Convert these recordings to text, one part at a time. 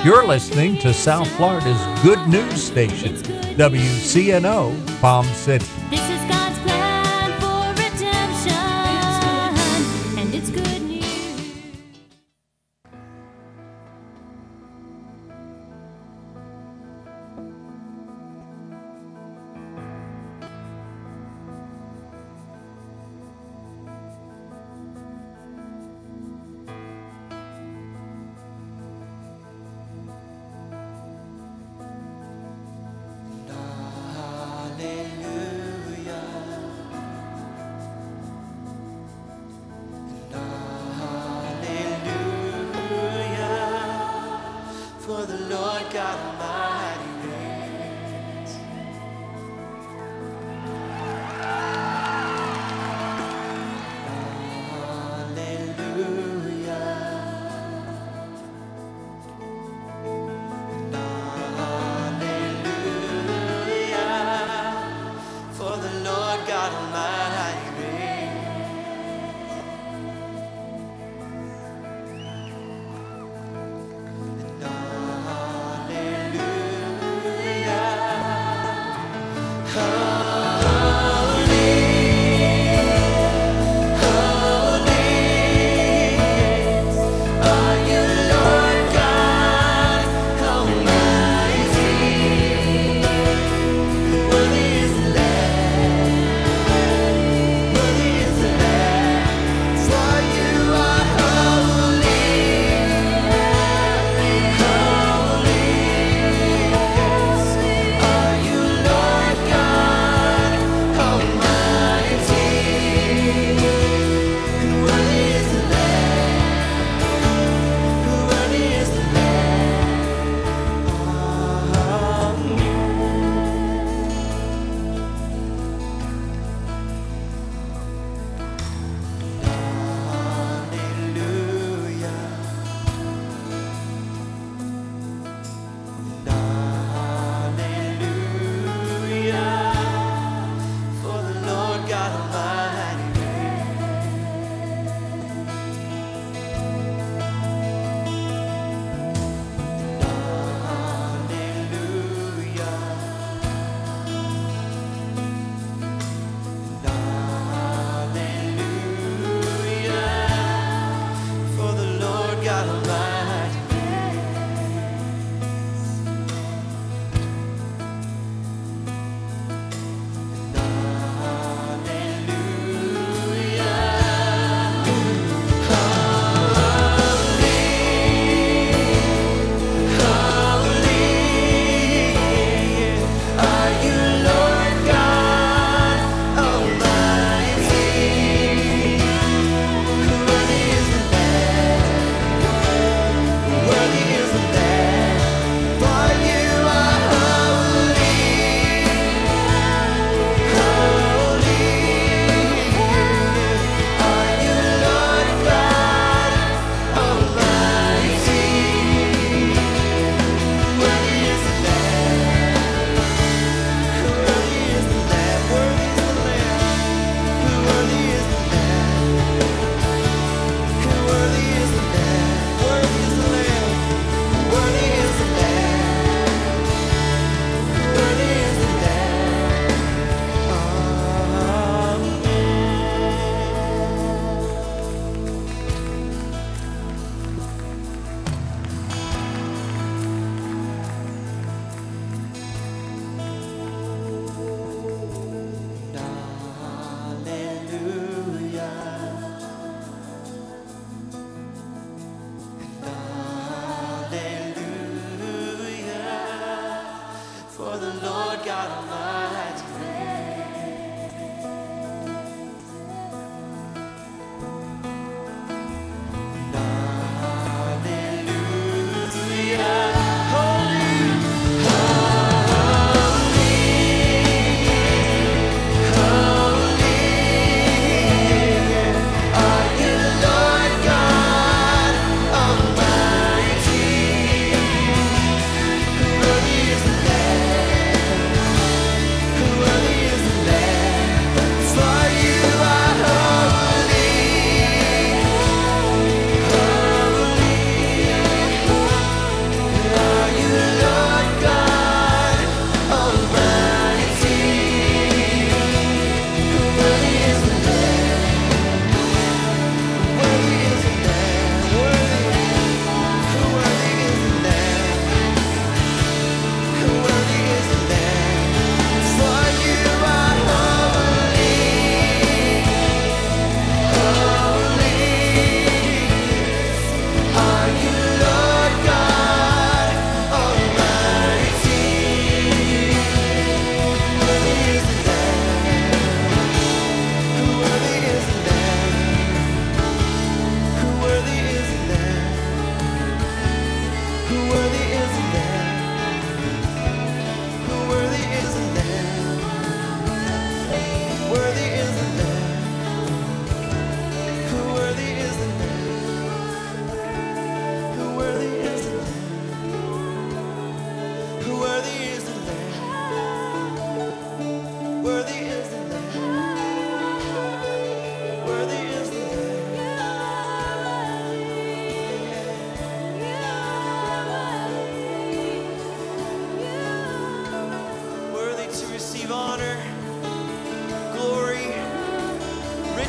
You're listening to South Florida's good news station, WCNO Palm City. This is God's plan for redemption, and it's good news. For the Lord God Almighty reigns. Hallelujah. For the Lord God Almighty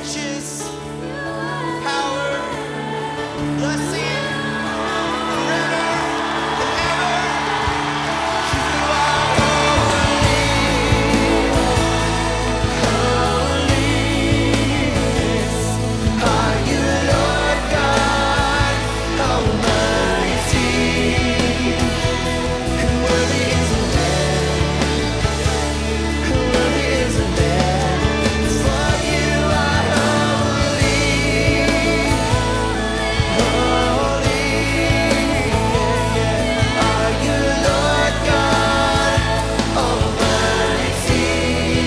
riches, power, blessing, forever and ever. You are are you Lord God Almighty? And worthy is the Lamb, worthy is the Lamb. For you are holy, holy. Are you Lord God Almighty?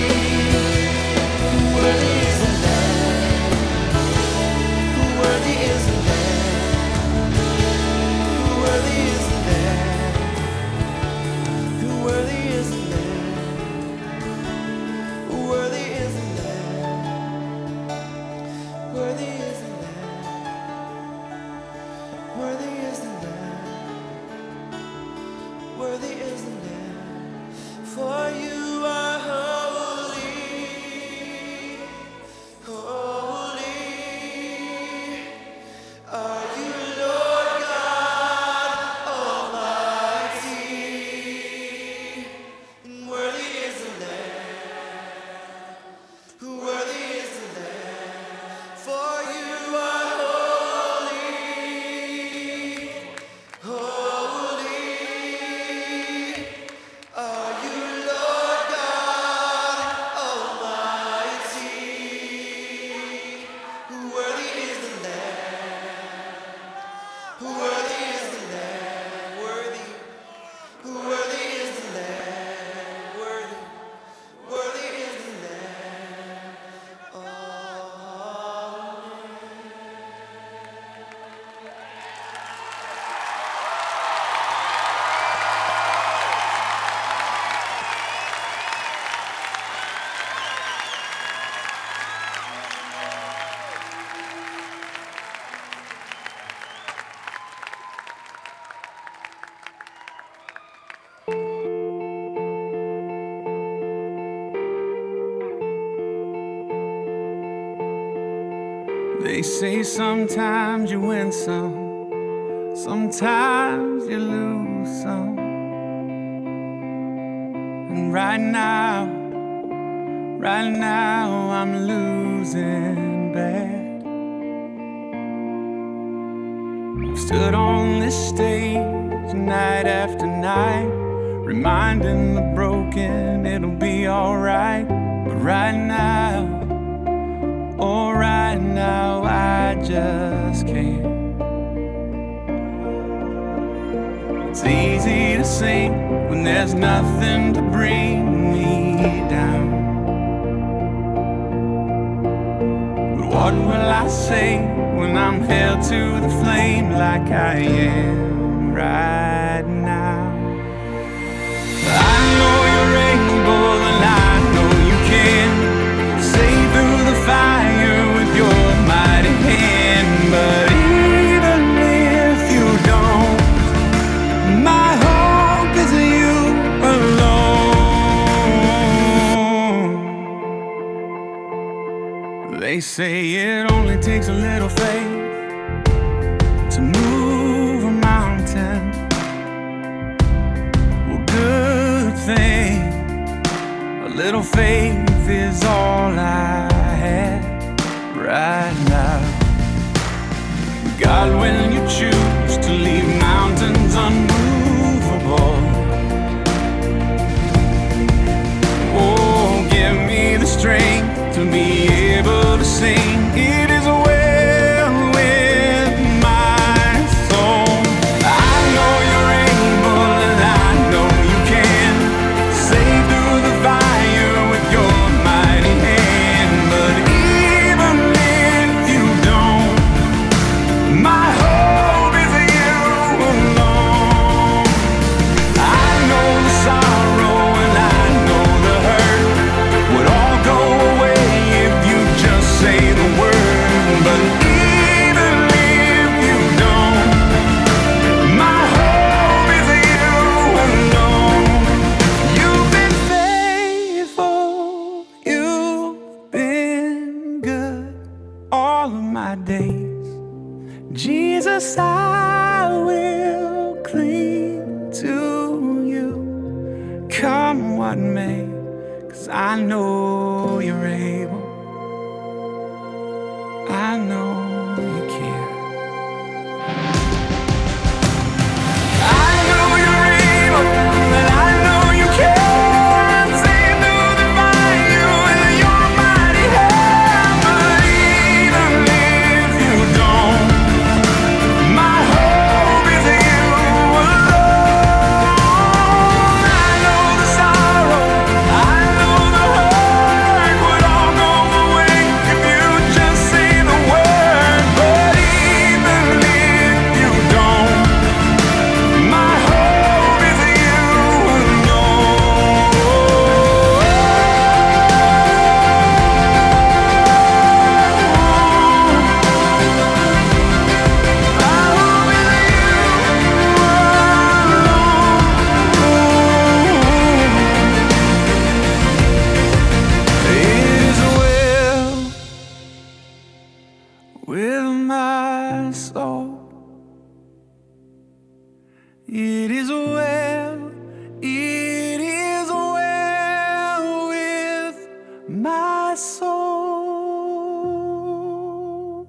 Worthy is the Lamb, worthy is the Lamb, worthy is the Lamb, worthy is the Lamb, worthy is the Lamb, worthy is the Lamb, worthy is the Lamb, worthy is the Lamb. For you are holy, holy. Are you Lord God Almighty? And worthy is the Lamb, worthy is the Lamb. For you are holy, holy. Are you Lord God Almighty? Worthy is the Lamb, worthy is the Lamb, worthy, worthy is the Lamb, worthy, worthy is the Lamb. They say sometimes you win some, sometimes you lose some. And right now I'm losing bad. I've stood on this stage night after night, reminding the broken it'll be alright. But right now, oh, right now I just can't. It's easy to sing when there's nothing to bring me down. But what will I say when I'm held to the flame like I am right now? I know you're able and I know you can save through the fire with your mighty hand. But even if you don't, my hope is you alone. They say it only takes a little faith to move a mountain. Well, good thing, a little faith is all I have right now. God, when you choose to leave mountains unmovable, oh, give me the strength to be able to sing. It is well with my soul. I know you're able and I know you can save through the fire with your mighty hand. But even if you don't, my hope is you alone. I know the sorrow and I know the hurt would all go away if Jesus, I will cling to you. Come what may, 'cause I know you're able. I know you care. I know you're able, and I know you can. See through the fire with your mighty hand. But even if you don't, my hope is in you alone. I know the sorrow, I know the hurt would all go away if you just say the word. But even if you don't, my hope is in you alone. It is well with my soul. It is well, it is well with my soul.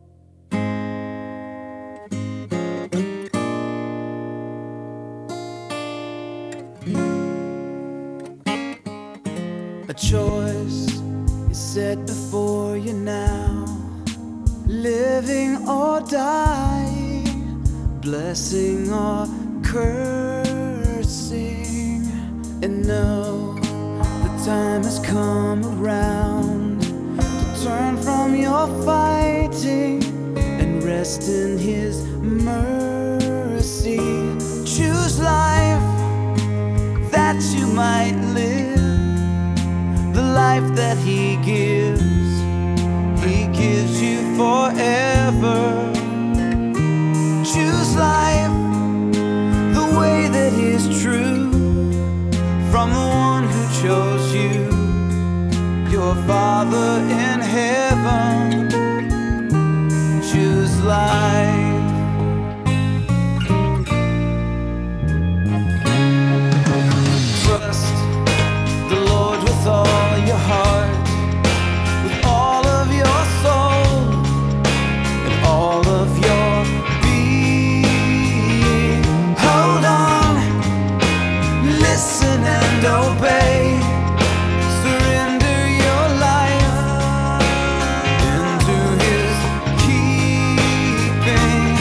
A choice is set before you now, living or dying, blessing or cursing. And know the time has come around to turn from your fighting and rest in His mercy. Choose life that you might live, the life that He gives you forever. Choose life the way that is true, from the one who chose you, your Father in heaven. Choose life. Trust the Lord with all your heart, with all of your soul, and all of your being. Hold on, listen and obey. Surrender your life into His keeping.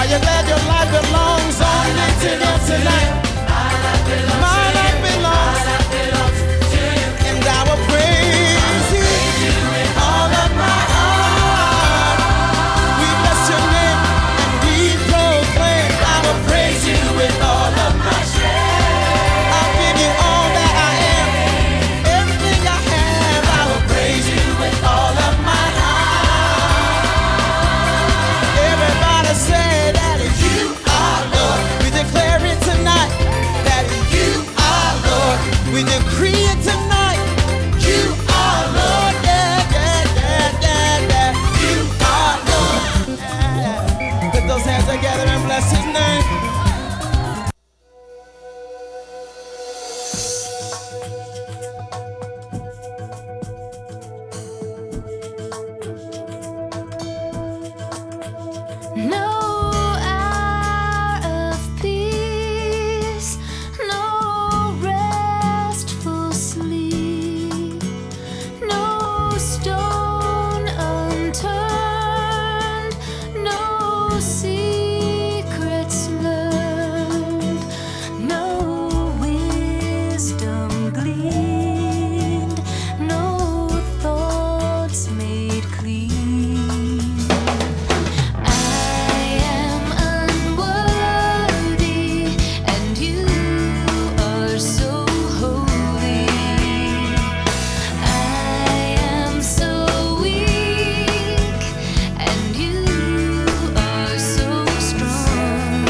you glad your life belongs only to you tonight? My life belongs, and I will praise you with all of my heart. We bless your name and we proclaim. I will praise you with all of my strength. I'll give you all that I am, everything I have. I will praise you with all of my heart. Everybody say that you are Lord. We declare it tonight that you are Lord. We decree it tonight. You are Lord. Yeah, yeah, yeah, yeah, yeah. You are Lord. Yeah, yeah. Put those hands together and bless his name. No hour of peace, no restful sleep, no stone unturned, no secrets learned, no wisdom gleaned, no thoughts made clean. I am unworthy, and you are so holy. I am so weak, and you are so strong.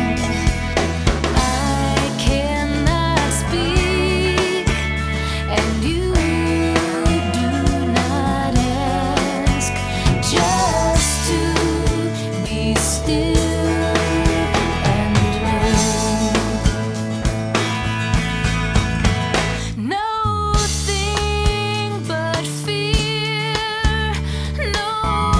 I cannot speak, and you do not ask, just to be still and know. Nothing but fear, no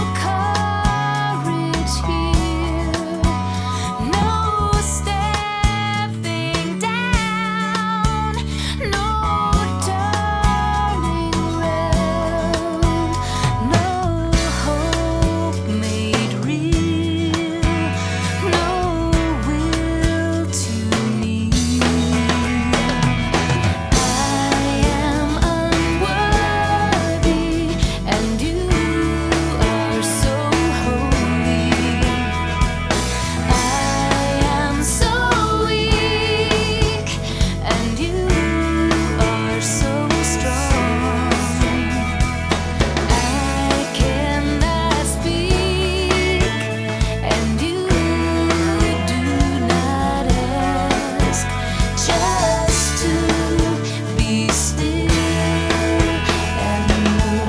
courage here, no stepping down, no turning round, no hope made real, no will to kneel. I am unworthy, and you are so holy. I am so weak, and you are so strong. I cannot speak, and you do not ask, just to be still and know.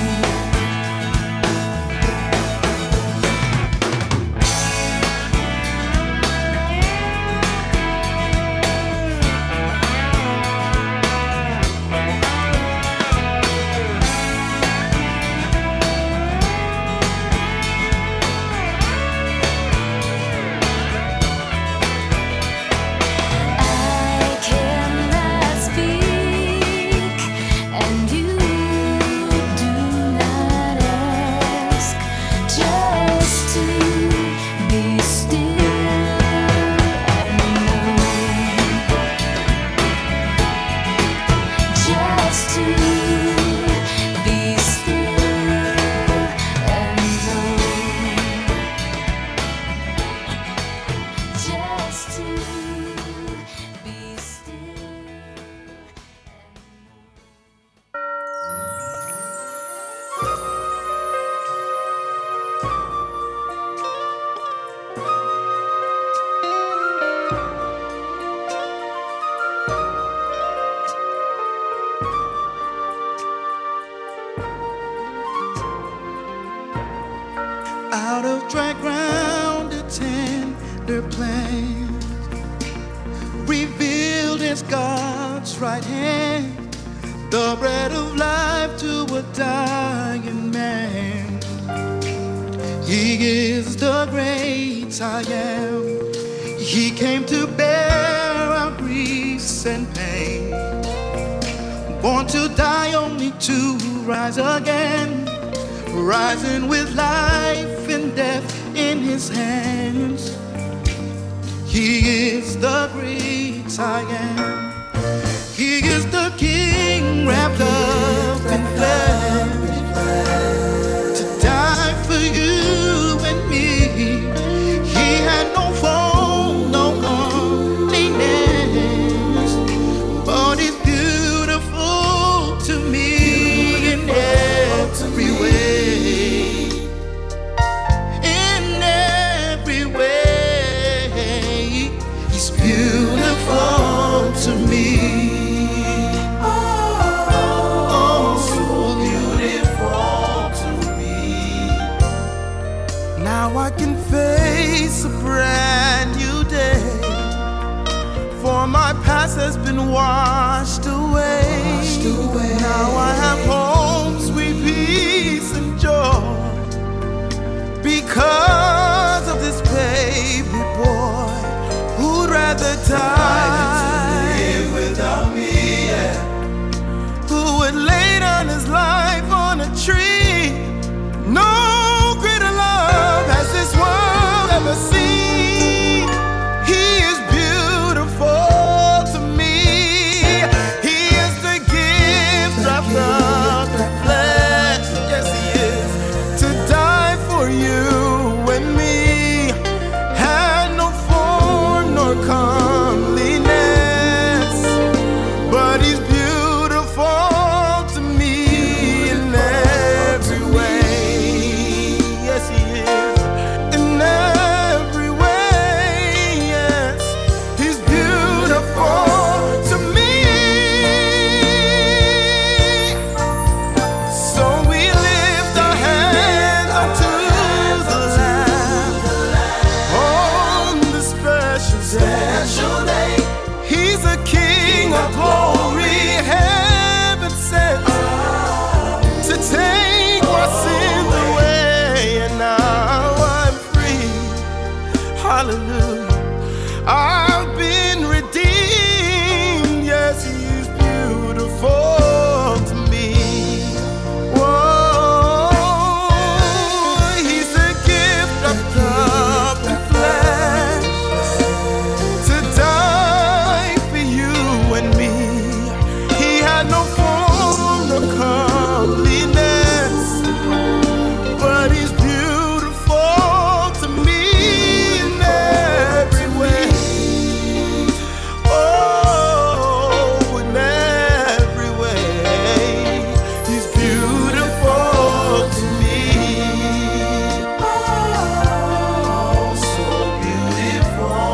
I cannot speak, and you do not ask, just to be still and know, just to be still and know, just to be still and Out of dry ground, a tender plant, revealed as God's right hand, the bread of life to a dying man. He is the great I am. He came to bear our griefs and pain, born to die only to rise again, rising with life and death in his hands. He is the great I am. He is the King wrapped up in flesh to die for you and me. He had no fault, no loneliness, but he's beautiful to me in every way. In every way, he's beautiful to me. Oh, so beautiful to me. Now I can face a brand new day, for my past has been washed away. Now I have home, sweet peace and joy, because of this baby boy who'd rather die than live without me, yeah. Who would lay down his life on a tree. No greater love has this world ever seen. He is beautiful to me. He is the gift wrapped up in flesh. Yes, he is. To die for you and me. Had no form nor comeliness, but he's beautiful to me in every way. Yes, he is. In every way, yes, he's beautiful to me. So we lift our hands up to the Lamb on this special day. He's a King of glory, heaven sent to take my sins away, and now I'm free. Hallelujah. I've been redeemed. Yes, he's beautiful to me. Whoa, he's a gift wrapped up in flesh to die for you and me. He had no form, no comeliness, but he's beautiful to me in every way. Oh, in every way, he's beautiful to me. Oh, so beautiful,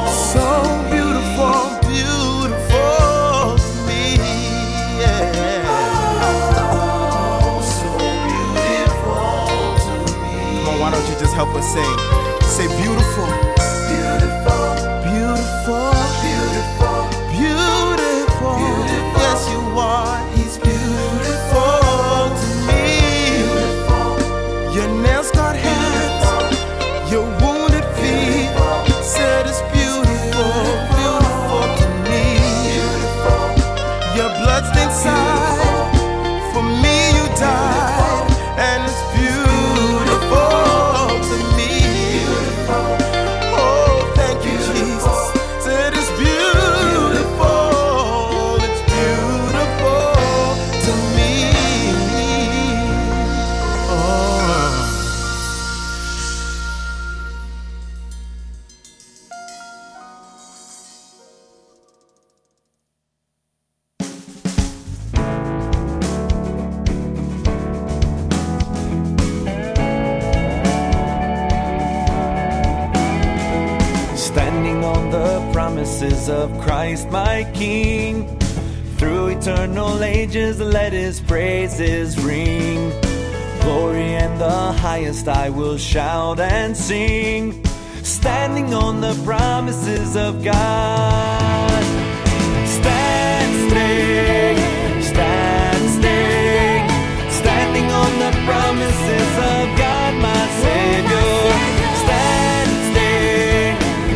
beautiful to me. Yeah. Oh, so beautiful to me. Come on, why don't you just help us sing? Say beautiful, beautiful, beautiful, beautiful, beautiful. Yes, you are. He's beautiful to me. Your nail-scarred hands, your wounded feet, said it's beautiful, beautiful to me. Your bloodstained side, for me you died, and it's beautiful to me. Oh, thank you, Jesus. Said it's beautiful to me. Oh. Standing on the promises of Christ my King, through eternal ages let his praises ring. Glory and the highest I will shout and sing, standing on the promises of God. Stand still, standing on the promises of God my Savior. Stand still,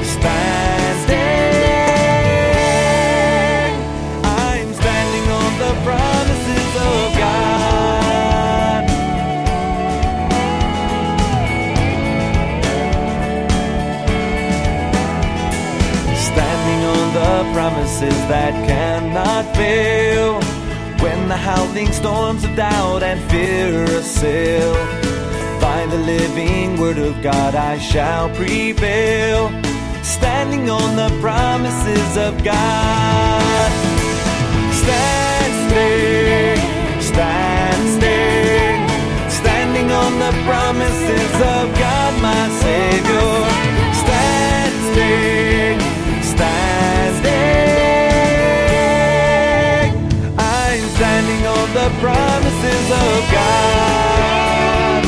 I'm standing on the promises of God. the promises that cannot fail. When the howling storms of doubt and fear assail, by the living word of God I shall prevail, standing on the promises of God. Stand still, standing on the promises of God, my Savior. Stand still, I'm standing on the promises of God.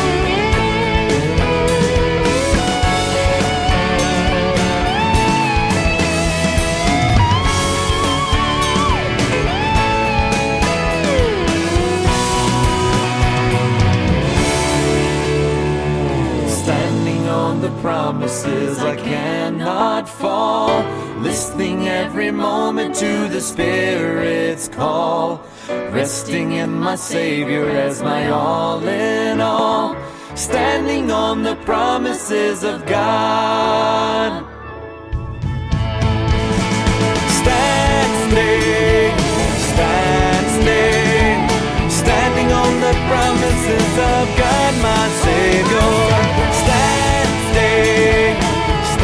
Standing on the promises, I cannot fall, listening every moment to the Spirit's call, resting in my Savior as my all in all, standing on the promises of God.